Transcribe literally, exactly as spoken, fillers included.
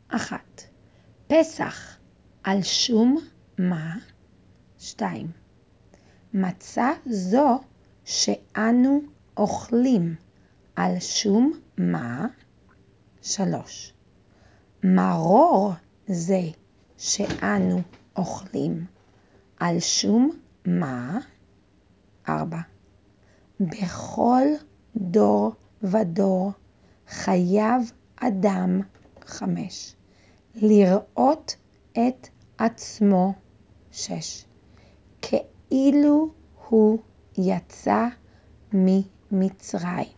אחת. פסח על שום מה? שתיים. מצה זו שאנו אוכלים על שום מה? שלוש. מרור זה שאנו אוכלים על שום מה? ארבע. בכל דור ודור חייב אדם חמש. לראות את עצמו שש. כאילו הוא יצא ממצרים